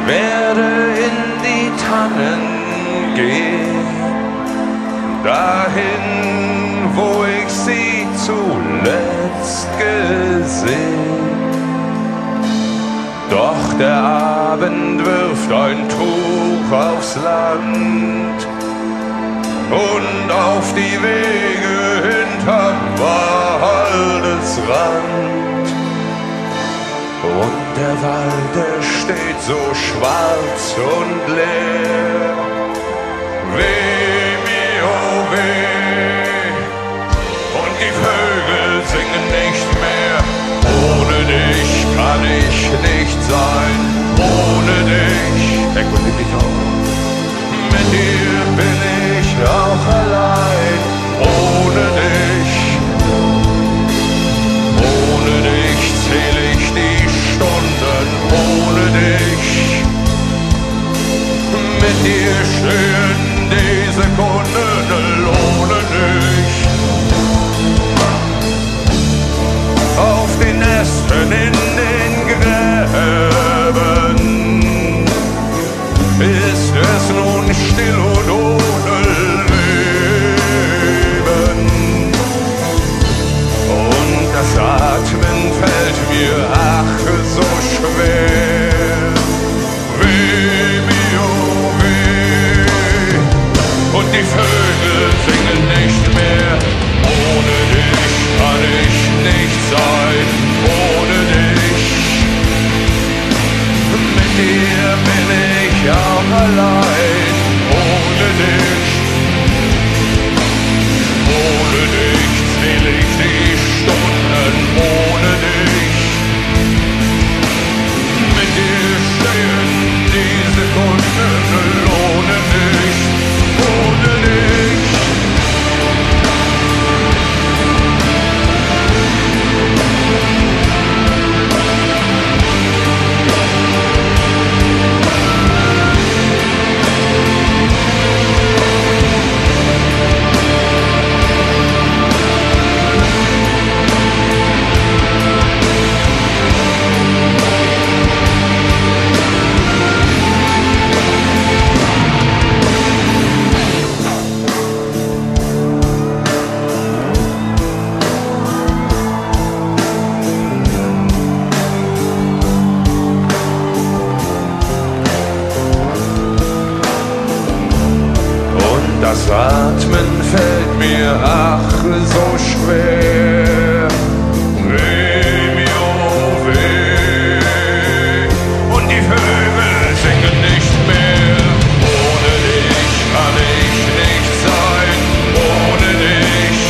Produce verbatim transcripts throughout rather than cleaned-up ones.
werde in die Tannen gehen, dahin, wo ich sie zuletzt gesehen. Doch der Abend wirft ein Tuch aufs Land und auf die Wege hinterm Waldesrand. Und der Wald, der steht so schwarz und leer. Weh mir, oh weh, und die Vögel singen nicht mehr. Ohne dich kann ich nicht sein, ohne dich. Der Kunde mich auch. Mit dir bin ich auch allein, ohne dich. Ohne dich zähle ich die Stunden, ohne dich. Mit dir stehen die Sekunden, ohne dich. Auf den Ästen in den Gräben ist es nun still und ohne Leben. Und das Atmen fällt mir ach so schwer. Weh mir, oh weh, und die Vögel singen nicht mehr. Ohne dich kann ich nicht sein, ohne dich. Mit dir bin ich auch allein, ohne dich. Ohne dich zähle ich die Stunden, ohne dich. Mit dir stehen die Sekunden, ohne dich, ohne dich. Das Atmen fällt mir ach so schwer. Weh mir, oh weh, und die Vögel singen nicht mehr. Ohne dich kann ich nicht sein, ohne dich.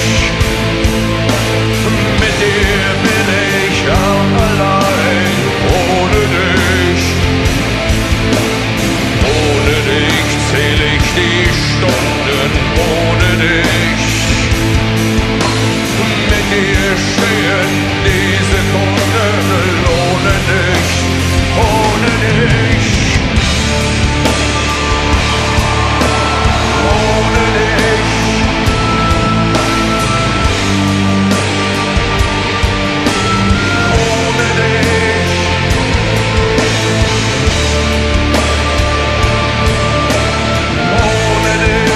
Mit dir bin ich auch allein, ohne dich. Ohne dich zähle ich die Stunden, ohne dich. Mit dir stehen die Sekunden, ohne dich, ohne dich. Ohne dich. Ohne dich. Ohne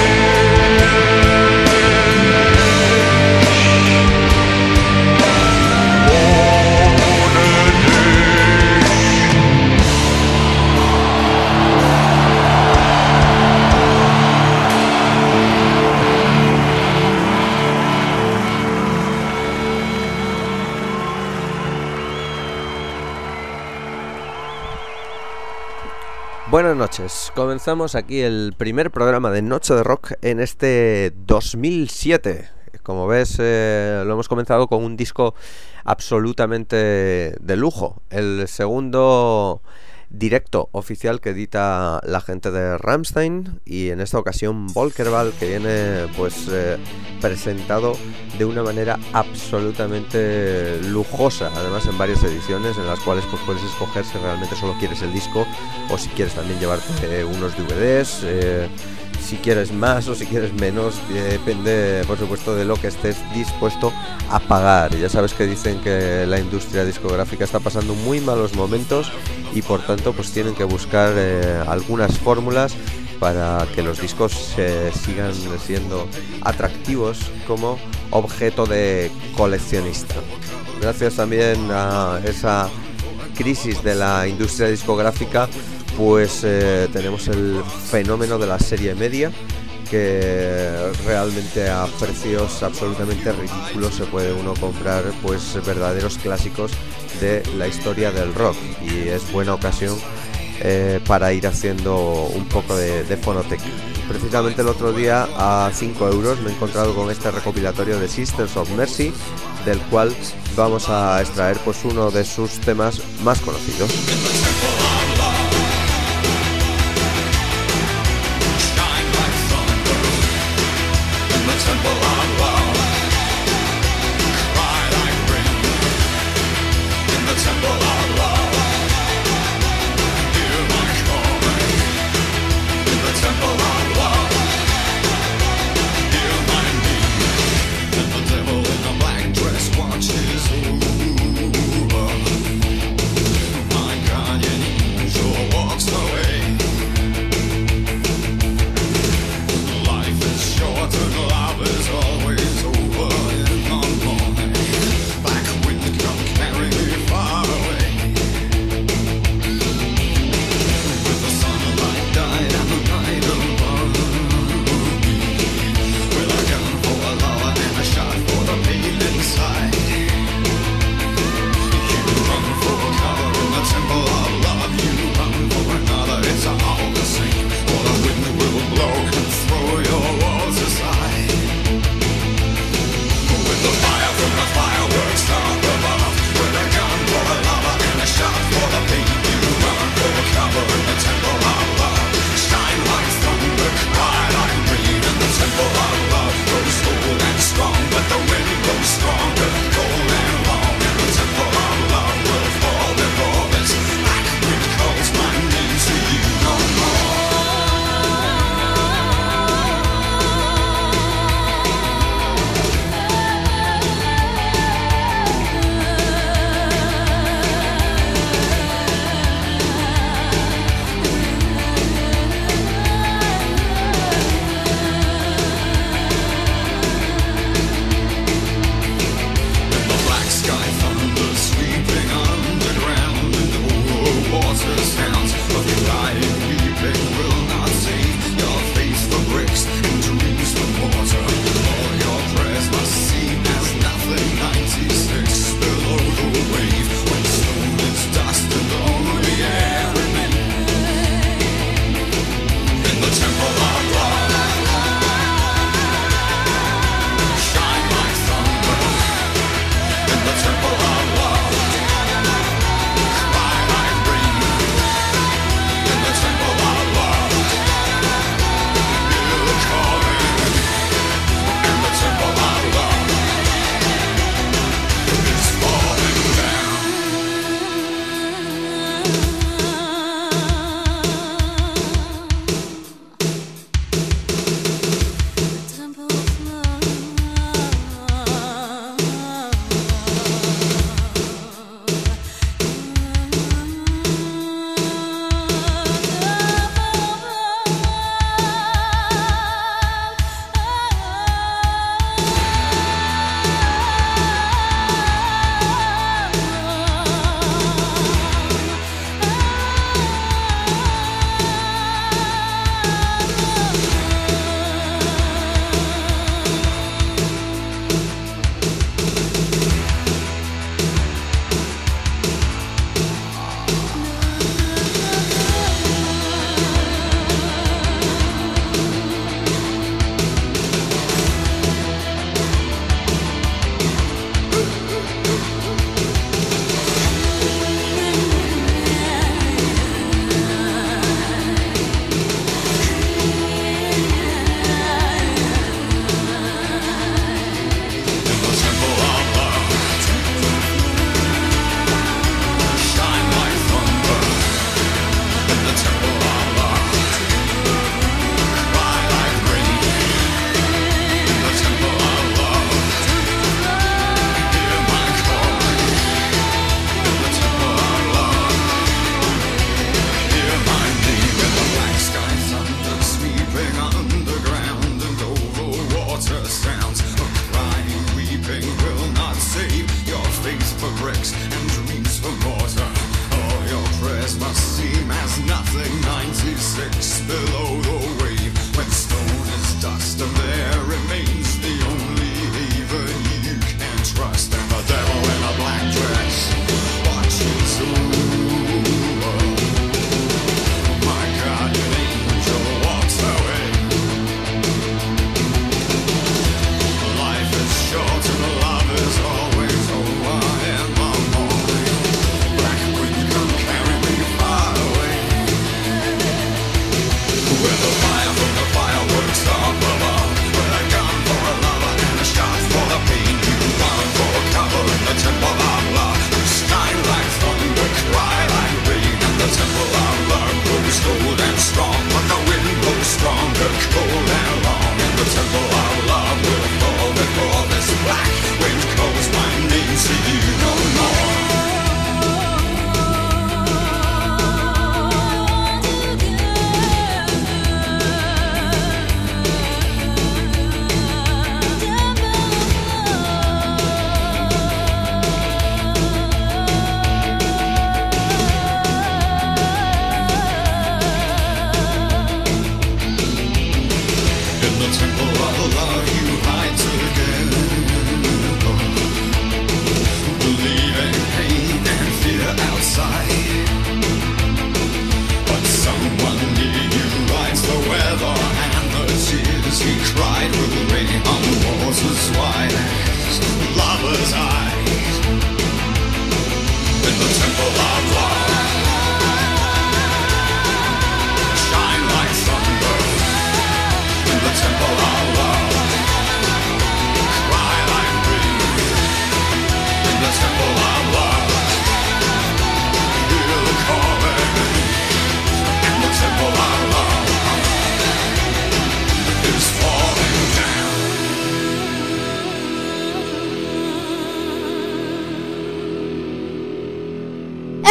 Buenas noches, comenzamos aquí el primer programa de Noche de Rock en este dos mil siete. Como ves, eh, lo hemos comenzado con un disco absolutamente de lujo, el segundo directo oficial que edita la gente de Rammstein, y en esta ocasión Volkerball, que viene pues eh, presentado de una manera absolutamente lujosa, además en varias ediciones en las cuales pues puedes escoger si realmente solo quieres el disco o si quieres también llevarte eh, unos D V Ds, eh, si quieres más o si quieres menos, depende por supuesto de lo que estés dispuesto a pagar. Ya sabes que dicen que la industria discográfica está pasando muy malos momentos y por tanto pues tienen que buscar eh, algunas fórmulas para que los discos eh, sigan siendo atractivos como objeto de coleccionista. Gracias también a esa crisis de la industria discográfica, pues eh, tenemos el fenómeno de la serie media, que realmente a precios absolutamente ridículos se puede uno comprar pues verdaderos clásicos de la historia del rock, y es buena ocasión eh, para ir haciendo un poco de, de fonoteca. Precisamente el otro día a cinco euros me he encontrado con este recopilatorio de Sisters of Mercy, del cual vamos a extraer pues uno de sus temas más conocidos.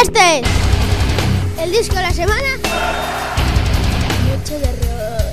Este es el disco de la semana. Noche de rock.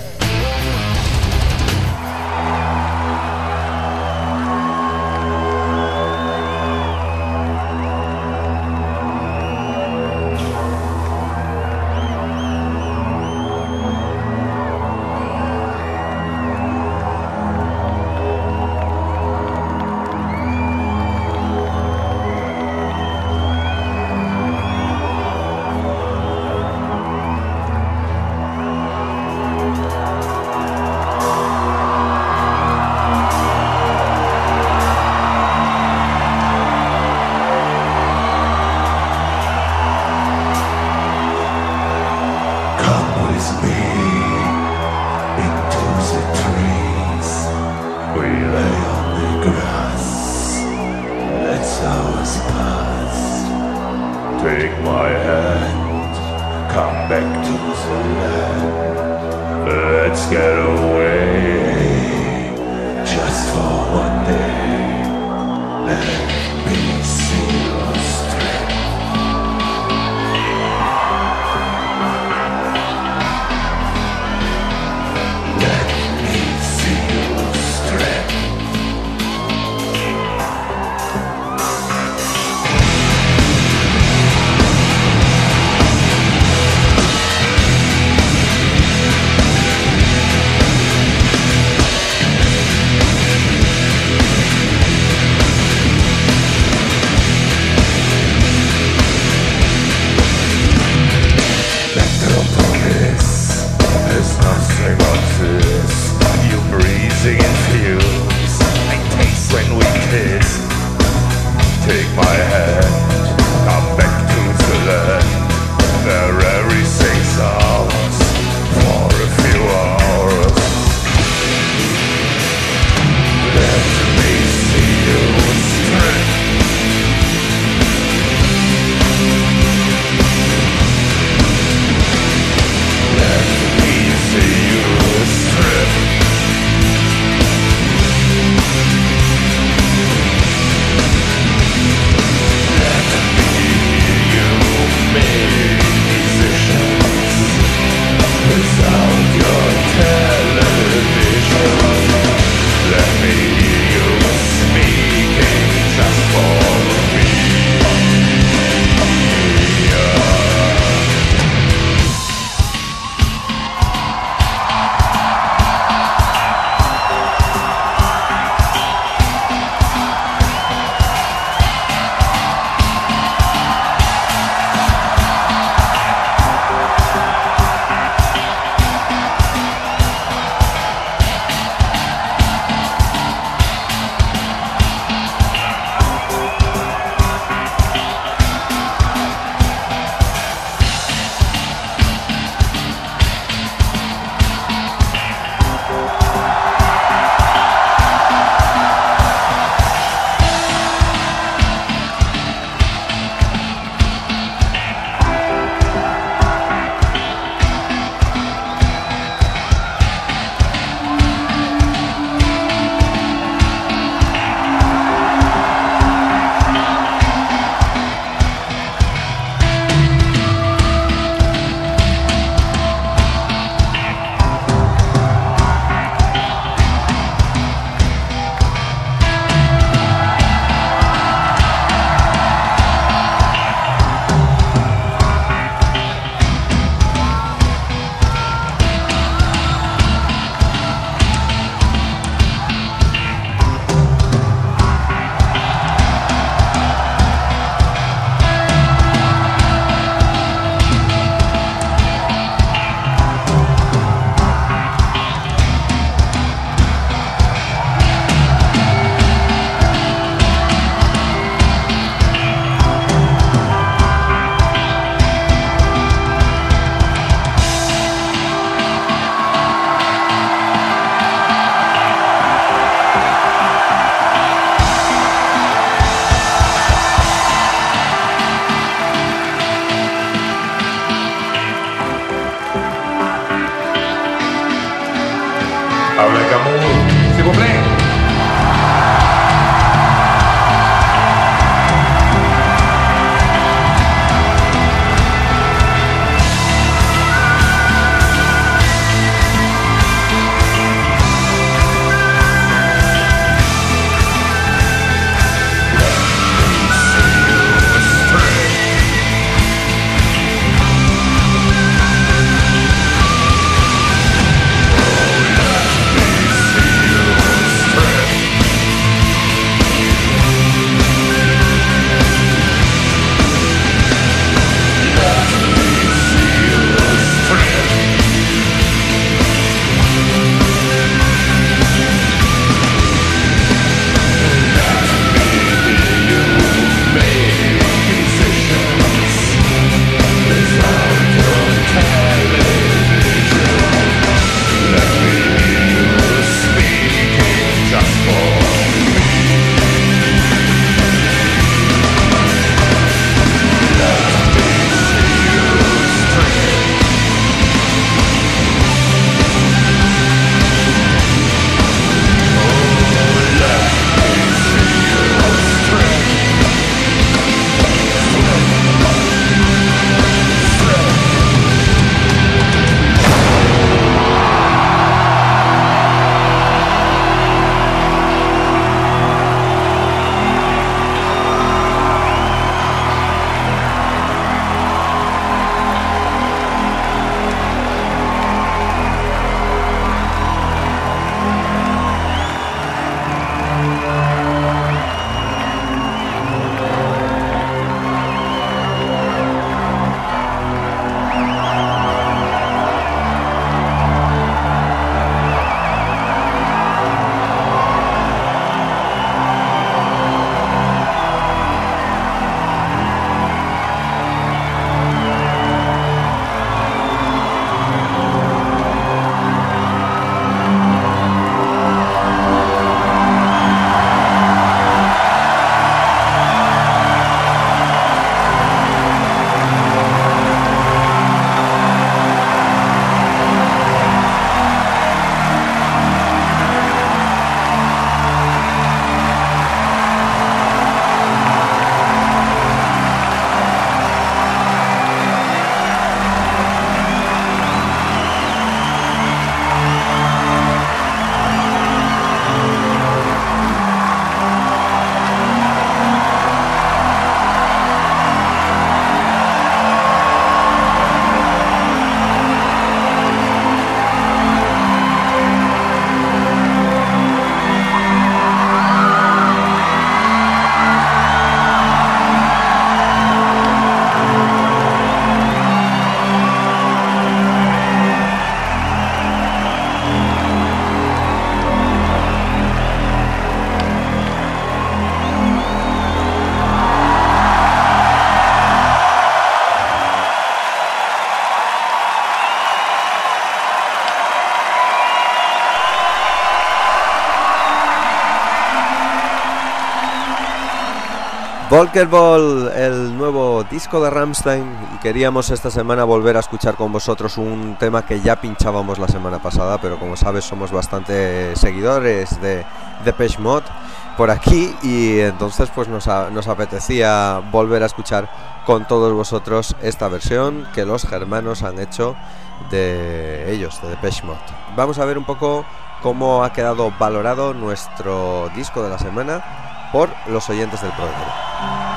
Avec amour, s'il vous plaît. Volkerball, el nuevo disco de Rammstein, y queríamos esta semana volver a escuchar con vosotros un tema que ya pinchábamos la semana pasada, pero como sabes somos bastante seguidores de Depeche Mode por aquí, y entonces pues nos, a, nos apetecía volver a escuchar con todos vosotros esta versión que los germanos han hecho de ellos, de Depeche Mode. Vamos a ver un poco cómo ha quedado valorado nuestro disco de la semana por los oyentes del programa.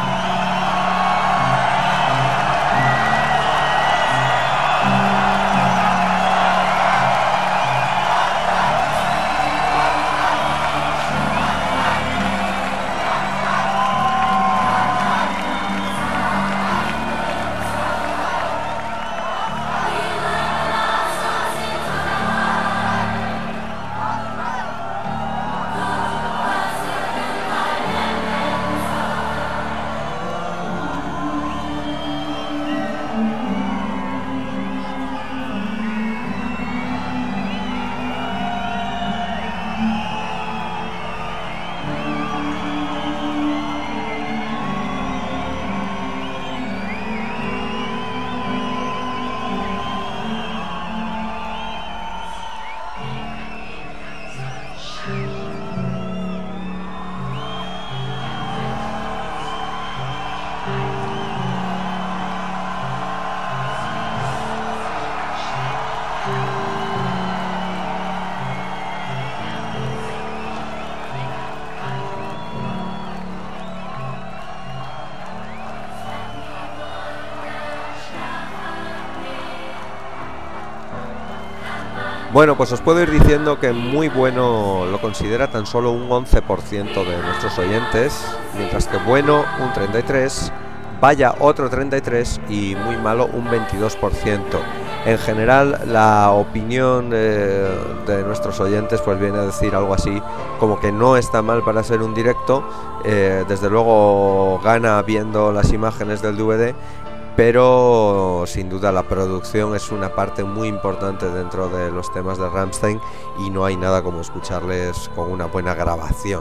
Bueno, pues os puedo ir diciendo que muy bueno lo considera tan solo un once por ciento de nuestros oyentes, mientras que bueno un treinta y tres por ciento, vaya otro treinta y tres por ciento y muy malo un veintidós por ciento. En general la opinión eh, de nuestros oyentes pues viene a decir algo así como que no está mal para ser un directo, eh, desde luego gana viendo las imágenes del D V D, pero sin duda la producción es una parte muy importante dentro de los temas de Rammstein y no hay nada como escucharles con una buena grabación.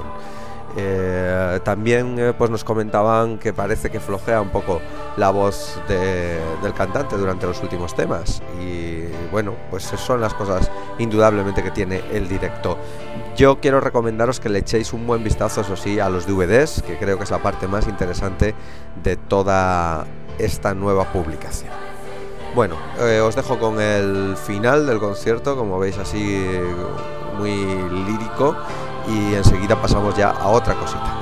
Eh, también eh, pues nos comentaban que parece que flojea un poco la voz de, del cantante durante los últimos temas, y bueno, pues son las cosas indudablemente que tiene el directo. Yo quiero recomendaros que le echéis un buen vistazo, eso sí, a los D V Ds, que creo que es la parte más interesante de toda esta nueva publicación. Bueno, eh, os dejo con el final del concierto, como veis así muy lírico, y enseguida pasamos ya a otra cosita.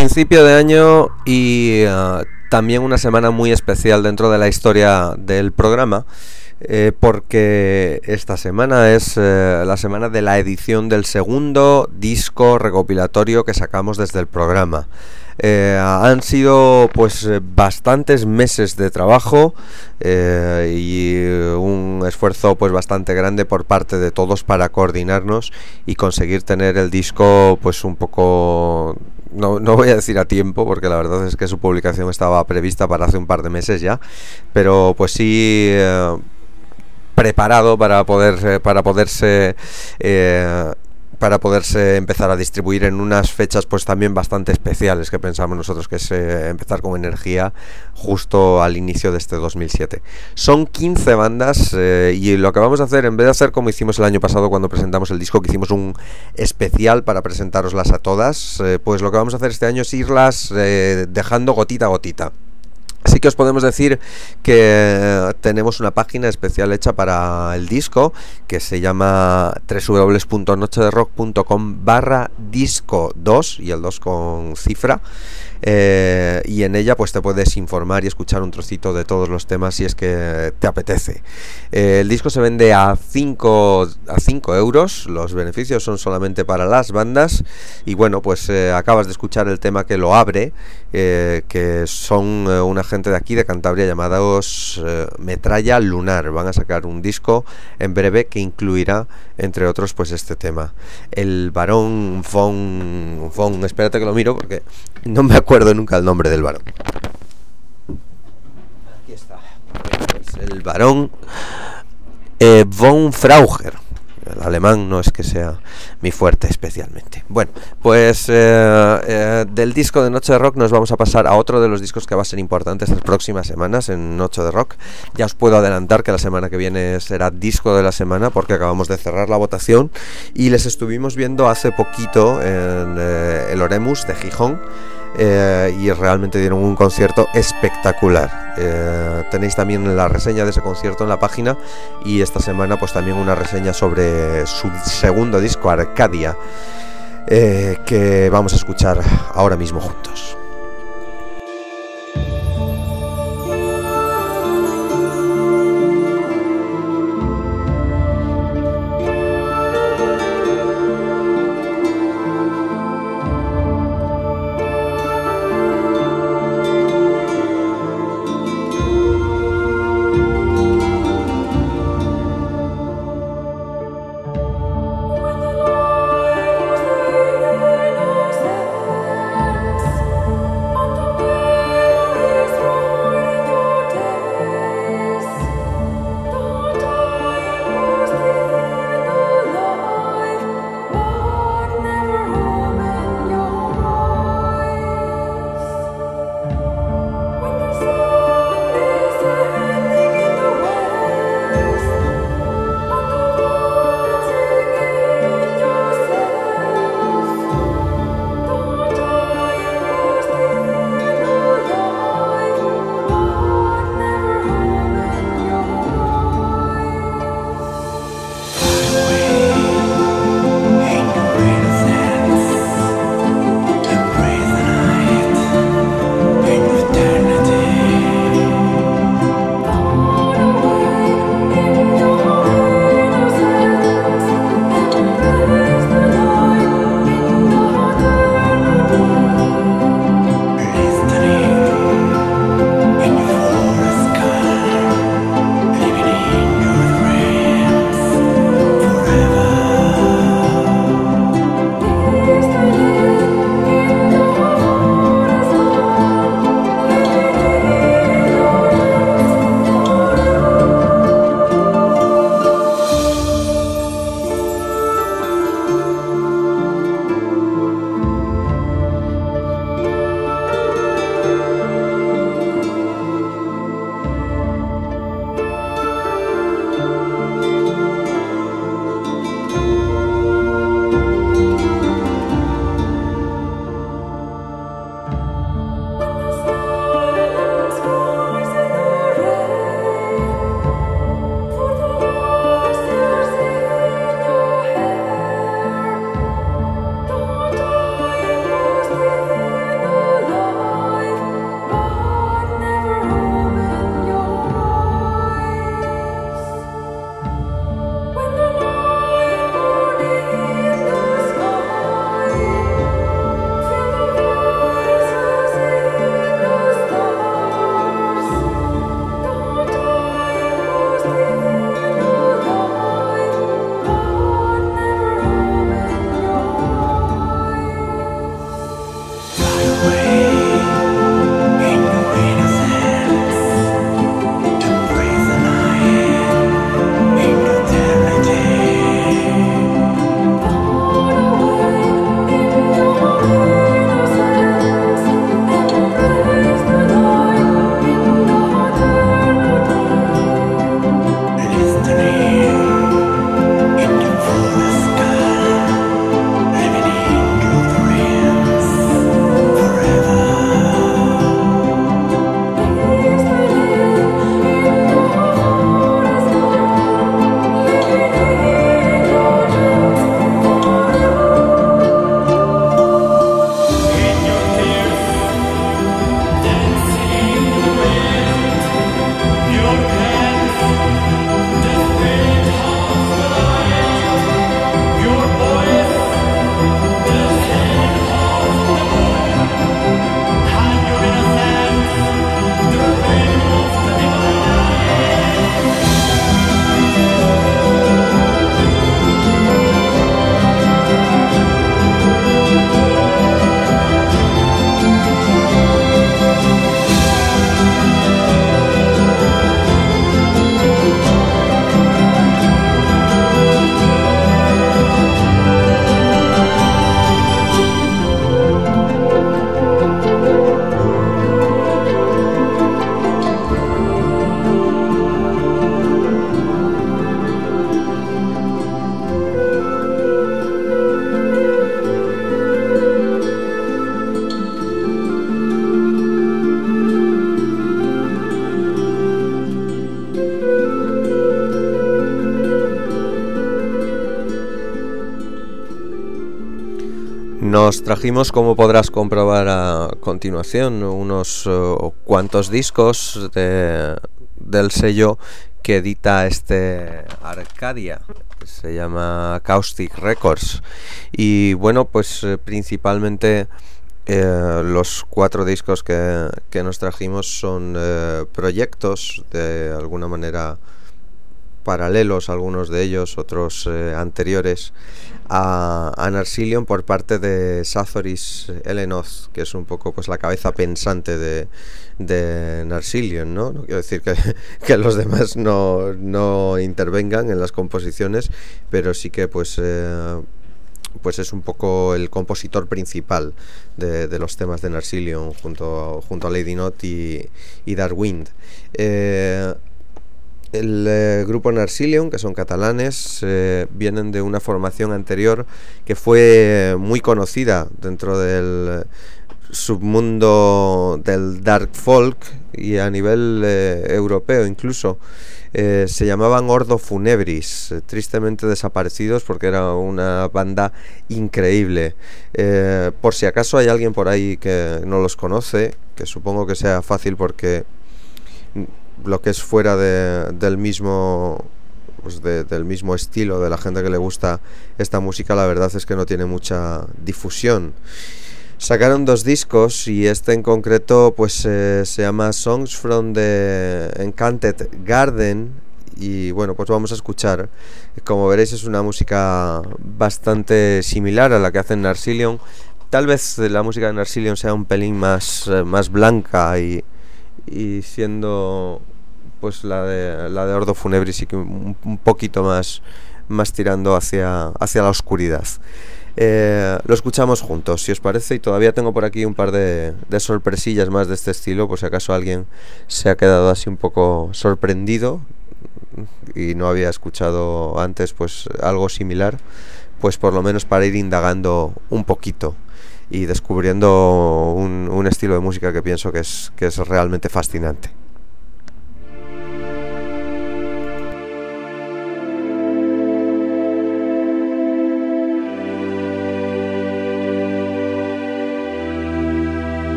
Principio de año y uh, también una semana muy especial dentro de la historia del programa, eh, porque esta semana es eh, la semana de la edición del segundo disco recopilatorio que sacamos desde el programa. Eh, han sido pues bastantes meses de trabajo eh, y un esfuerzo pues bastante grande por parte de todos para coordinarnos y conseguir tener el disco pues un poco, no, no voy a decir a tiempo, porque la verdad es que su publicación estaba prevista para hace un par de meses ya, pero pues sí eh, preparado para poder para poderse eh, para poderse empezar a distribuir en unas fechas pues también bastante especiales que pensamos nosotros que es eh, empezar con energía justo al inicio de este dos mil siete. Son quince bandas eh, y lo que vamos a hacer, en vez de hacer como hicimos el año pasado cuando presentamos el disco, que hicimos un especial para presentaroslas a todas, eh, pues lo que vamos a hacer este año es irlas eh, dejando gotita a gotita. Así que os podemos decir que tenemos una página especial hecha para el disco que se llama doble u doble u doble u punto noche de rock punto com barra disco dos y el dos con cifra. Eh, y en ella pues te puedes informar y escuchar un trocito de todos los temas si es que te apetece. Eh, el disco se vende a cinco euros, los beneficios son solamente para las bandas y bueno, pues eh, acabas de escuchar el tema que lo abre, eh, que son eh, una gente de aquí de Cantabria llamados eh, Metralla Lunar. Van a sacar un disco en breve que incluirá entre otros pues este tema, el Barón von, von espérate que lo miro porque no me acuerdo nunca el nombre del varón. Aquí está. Es el Barón eh, von Frauger. El alemán no es que sea mi fuerte especialmente. Bueno, pues eh, eh, del disco de Noche de Rock nos vamos a pasar a otro de los discos que va a ser importantes las próximas semanas en Noche de Rock. Ya os puedo adelantar que la semana que viene será disco de la semana porque acabamos de cerrar la votación y les estuvimos viendo hace poquito en eh, el Oremus de Gijón. Eh, y realmente dieron un concierto espectacular. Eh, tenéis también la reseña de ese concierto en la página y esta semana pues también una reseña sobre su segundo disco Arcadia, eh, que vamos a escuchar ahora mismo juntos. When the light was leaving us Nos trajimos, como podrás comprobar a continuación, unos uh, cuantos discos de, del sello que edita este Arcadia, que se llama Caustic Records. Y bueno, pues eh, principalmente eh, los cuatro discos que, que nos trajimos son eh, proyectos de alguna manera paralelos, algunos de ellos, otros eh, anteriores a, a Narsilion por parte de Sazoris Elenoth, que es un poco pues la cabeza pensante de, de Narsilion, ¿no? No quiero decir que, que los demás no, no intervengan en las composiciones, pero sí que pues eh, pues es un poco el compositor principal de, de los temas de Narsilion junto, junto a Lady Note y, y Darkwind. Eh, El eh, grupo Narsilion, que son catalanes, eh, vienen de una formación anterior que fue muy conocida dentro del submundo del dark folk y a nivel eh, europeo incluso. Eh, se llamaban Ordo Funebris, eh, tristemente desaparecidos porque era una banda increíble. Eh, por si acaso hay alguien por ahí que no los conoce, que supongo que sea fácil porque lo que es fuera de, del mismo pues de, del mismo estilo de la gente que le gusta esta música, la verdad es que no tiene mucha difusión. Sacaron dos discos y este en concreto pues eh, se llama Songs from the Enchanted Garden y bueno, pues vamos a escuchar. Como veréis es una música bastante similar a la que hacen Narsilion. Tal vez la música de Narsilion sea un pelín más, eh, más blanca y, y siendo pues la de la de Ordo Funebris sí que un, un poquito más más tirando hacia hacia la oscuridad. Eh, lo escuchamos juntos, si os parece, y todavía tengo por aquí un par de, de sorpresillas más de este estilo, por si acaso alguien se ha quedado así un poco sorprendido y no había escuchado antes pues algo similar, pues por lo menos para ir indagando un poquito y descubriendo un, un estilo de música que pienso que es, que es realmente fascinante.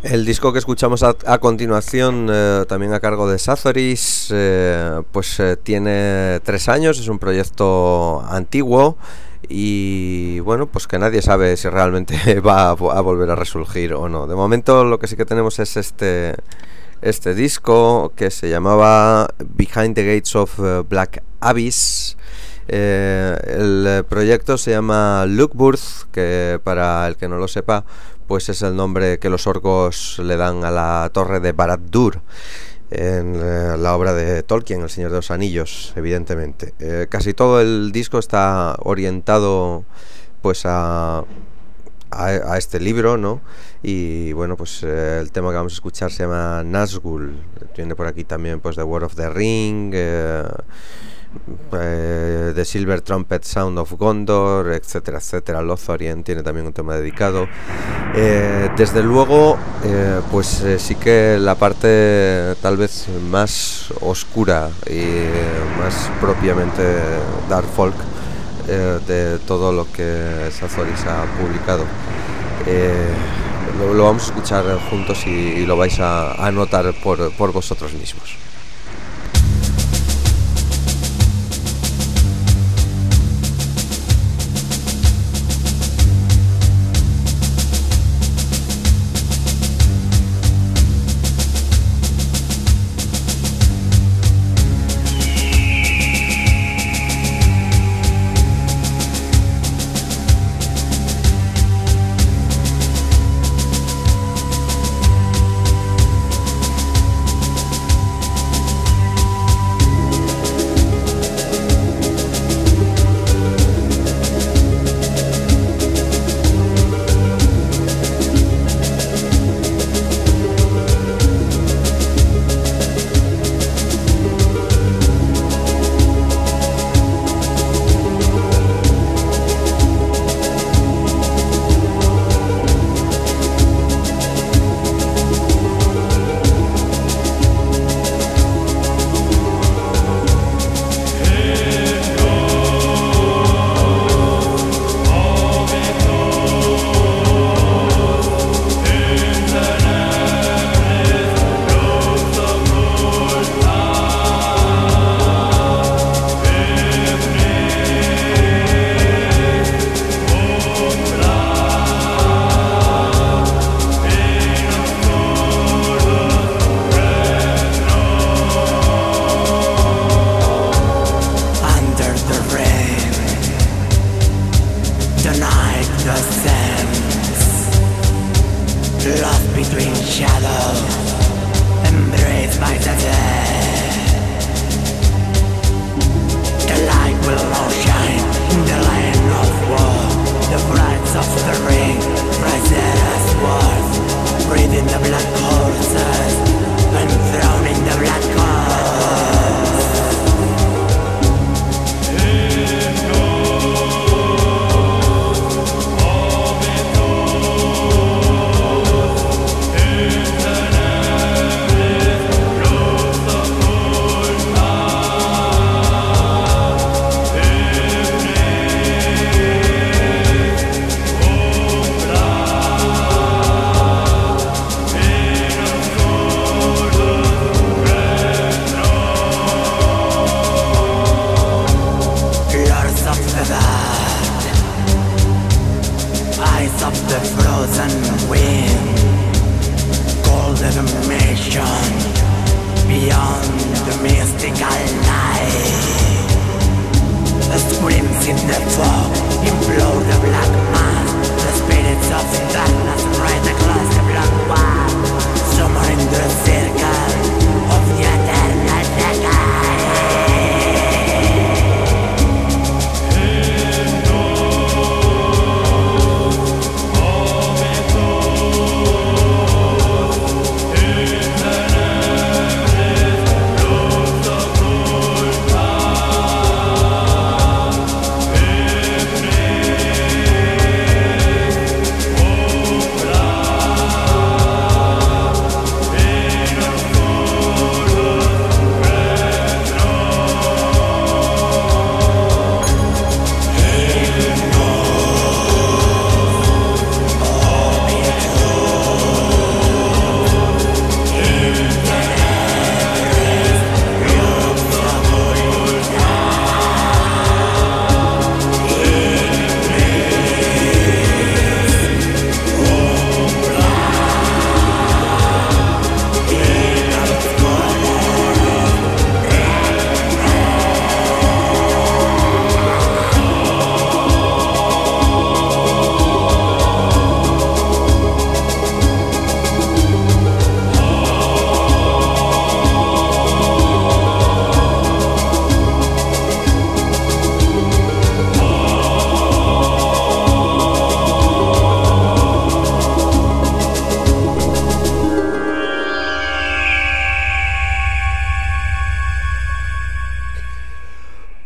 El disco que escuchamos a, a continuación, eh, también a cargo de Sazoris, eh, pues eh, tiene tres años, es un proyecto antiguo y bueno, pues que nadie sabe si realmente va a, a volver a resurgir o no. De momento lo que sí que tenemos es este, este disco que se llamaba Behind the Gates of uh, Black Abyss. Eh, el proyecto se llama Lookburth, que para el que no lo sepa, pues es el nombre que los orcos le dan a la torre de Barad-dûr en eh, la obra de Tolkien, El Señor de los Anillos, evidentemente. Eh, casi todo el disco está orientado pues a, a, a este libro, ¿no? Y bueno, pues eh, el tema que vamos a escuchar se llama Nazgûl. Tiene por aquí también pues The War of the Ring, eh, Eh, The Silver Trumpet Sound of Gondor, etcétera, etcétera. Lothlórien tiene también un tema dedicado. Eh, desde luego, eh, pues eh, sí que la parte tal vez más oscura y eh, más propiamente dark folk eh, de todo lo que Sazoris ha publicado. Eh, lo, lo vamos a escuchar juntos y, y lo vais a, a notar por, por vosotros mismos.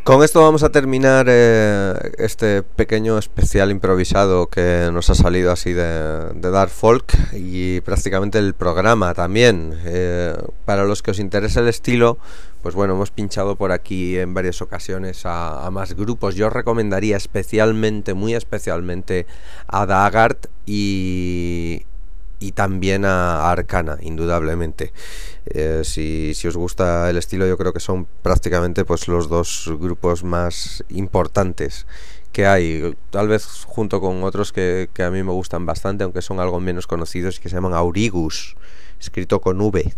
Con esto vamos a terminar eh, este pequeño especial improvisado que nos ha salido así de, de Dark Folk y prácticamente el programa también. Eh, para los que os interese el estilo, pues bueno, hemos pinchado por aquí en varias ocasiones a, a más grupos. Yo os recomendaría especialmente, muy especialmente a Dagart y... y también a Arcana, indudablemente. Eh, si, si os gusta el estilo, yo creo que son prácticamente pues los dos grupos más importantes que hay, tal vez junto con otros que, que a mí me gustan bastante, aunque son algo menos conocidos, que se llaman Aurigus, escrito con V.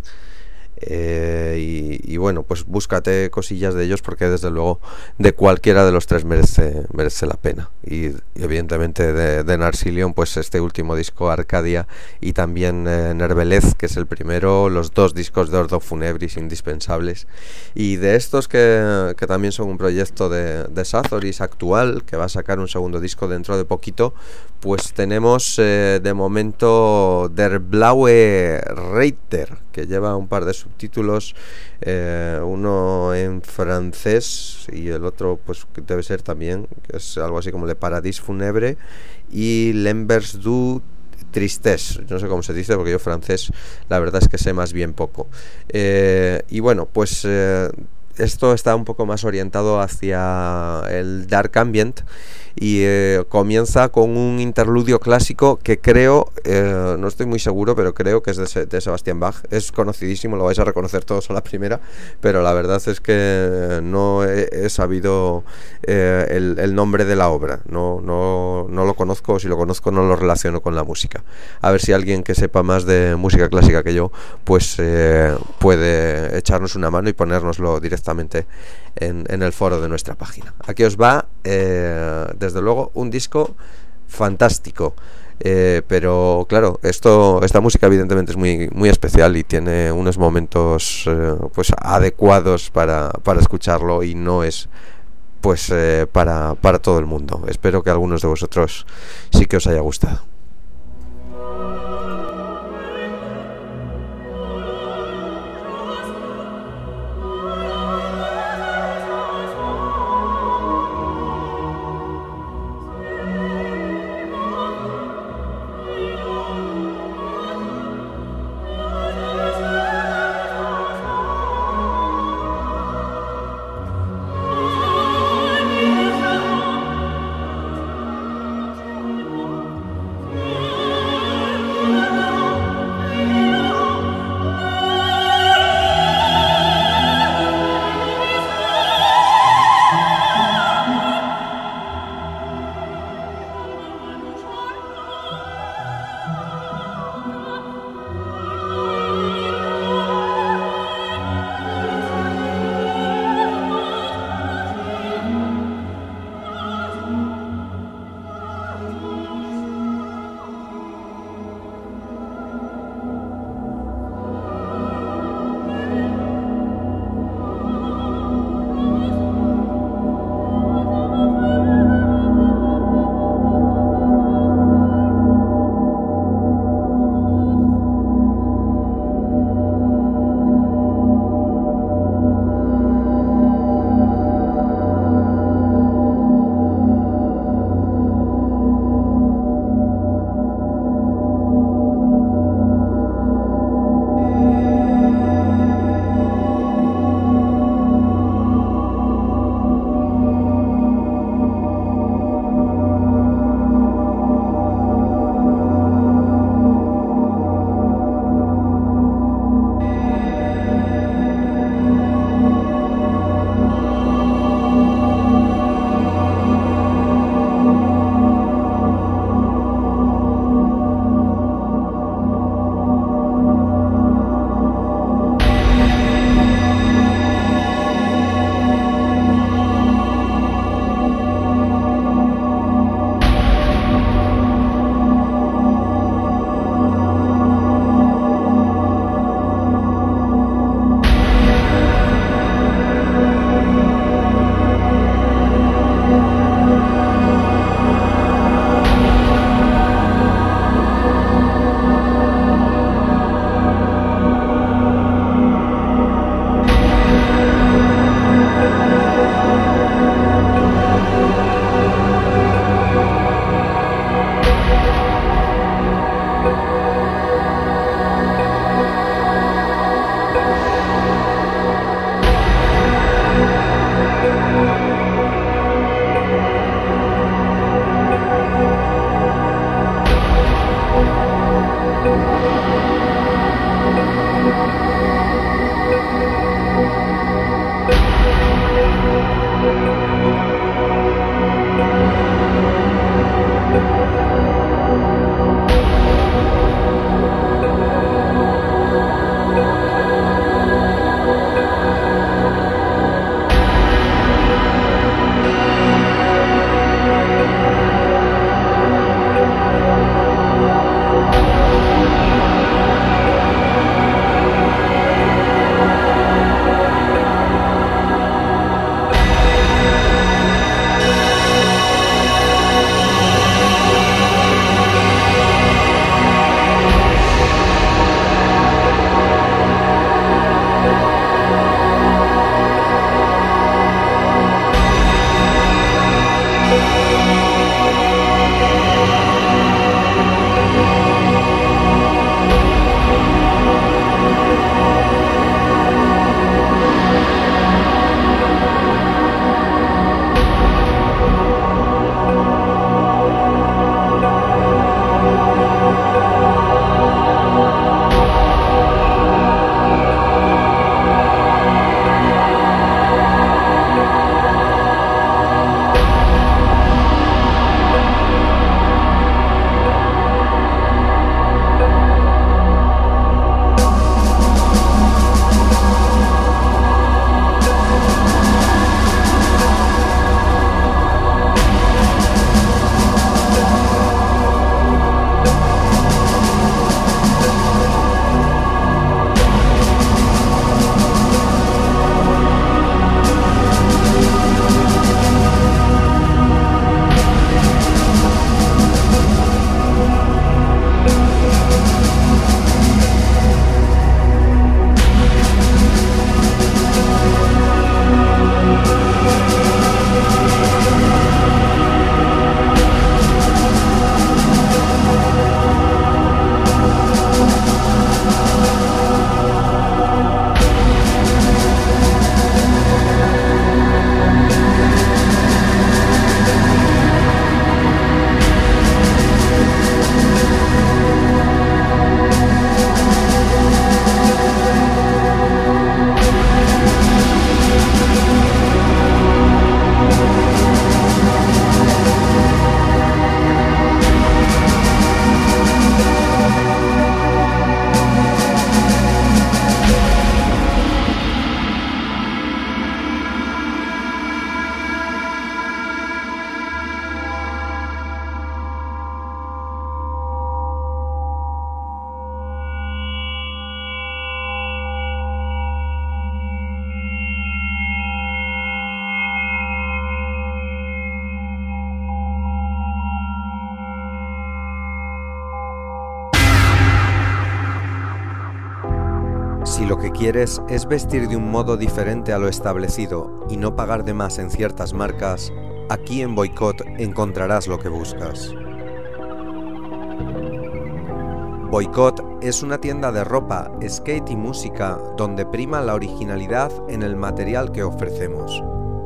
Eh, y, y bueno, pues búscate cosillas de ellos, porque desde luego de cualquiera de los tres merece, merece la pena. Y, y evidentemente de, de Narsilion, pues este último disco, Arcadia, y también eh, Nervelez, que es el primero, los dos discos de Ordo Funebris indispensables. Y de estos que, que también son un proyecto de, de Sazoris actual, que va a sacar un segundo disco dentro de poquito, pues tenemos eh, de momento Der Blaue Reiter, que lleva un par de subtítulos, eh, uno en francés y el otro pues debe ser también, que es algo así como Le Paradis Funèbre y L'Envers du Tristesse, no sé cómo se dice porque yo francés la verdad es que sé más bien poco. Eh, y bueno, pues eh, esto está un poco más orientado hacia el dark ambient y eh, comienza con un interludio clásico que creo, eh, no estoy muy seguro, pero creo que es de, de Sebastian Bach. Es conocidísimo, lo vais a reconocer todos a la primera, pero la verdad es que no he, he sabido eh, el, el nombre de la obra, no, no, no lo conozco, o si lo conozco no lo relaciono con la música. A ver si alguien que sepa más de música clásica que yo pues eh, puede echarnos una mano y ponérnoslo directamente en, en el foro de nuestra página. Aquí os va eh, desde luego un disco fantástico, eh, pero claro, esto esta música evidentemente es muy muy especial y tiene unos momentos eh, pues adecuados para, para escucharlo, y no es pues eh, para, para todo el mundo. Espero que a algunos de vosotros sí que os haya gustado. Si lo que quieres es vestir de un modo diferente a lo establecido y no pagar de más en ciertas marcas, aquí en Boicot encontrarás lo que buscas. Boicot es una tienda de ropa, skate y música donde prima la originalidad en el material que ofrecemos.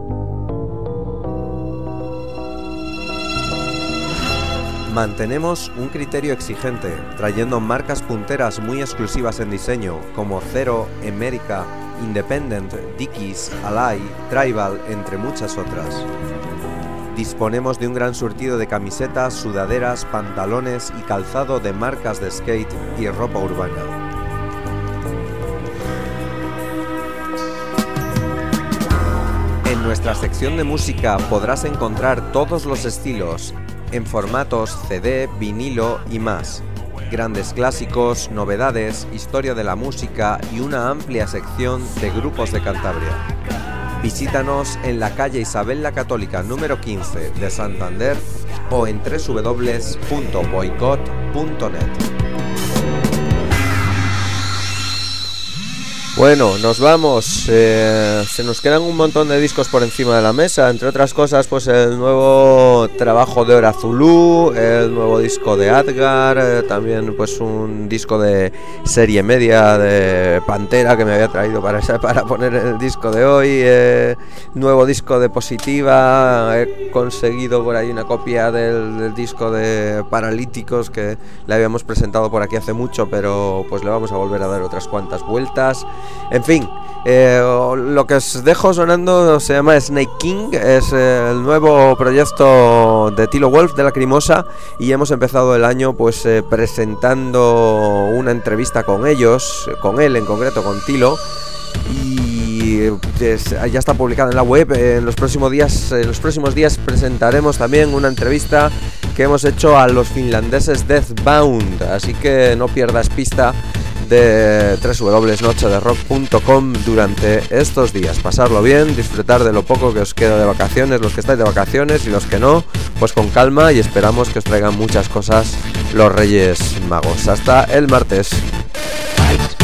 Mantenemos un criterio exigente, trayendo marcas punteras muy exclusivas en diseño, como Zero, Emerica, Independent, Dickies, Ally, Tribal, entre muchas otras. Disponemos de un gran surtido de camisetas, sudaderas, pantalones y calzado de marcas de skate y ropa urbana. En nuestra sección de música podrás encontrar todos los estilos, en formatos C D, vinilo y más. Grandes clásicos, novedades, historia de la música y una amplia sección de grupos de Cantabria. Visítanos en la calle Isabel la Católica número quince de Santander o en w w w punto boicot punto net. Bueno, nos vamos. Eh, se nos quedan un montón de discos por encima de la mesa. Entre otras cosas, pues el nuevo trabajo de Hora Zulu, el nuevo disco de Adgar, eh, también pues un disco de serie media de Pantera que me había traído para, para poner el disco de hoy. Eh, nuevo disco de Positiva. He conseguido por ahí una copia del, del disco de Paralíticos que le habíamos presentado por aquí hace mucho, pero pues le vamos a volver a dar otras cuantas vueltas. En fin, eh, lo que os dejo sonando se llama Snake King, es eh, el nuevo proyecto de Tilo Wolf de Lacrimosa, y hemos empezado el año pues eh, presentando una entrevista con ellos, con él en concreto, con Tilo, y pues, ya está publicada en la web. En los próximos días, en los próximos días presentaremos también una entrevista que hemos hecho a los finlandeses Deathbound, así que no pierdas pista de w w w punto noche de rock punto com durante estos días. Pasarlo bien, disfrutar de lo poco que os queda de vacaciones, los que estáis de vacaciones, y los que no, pues con calma, y esperamos que os traigan muchas cosas los Reyes Magos. Hasta el martes.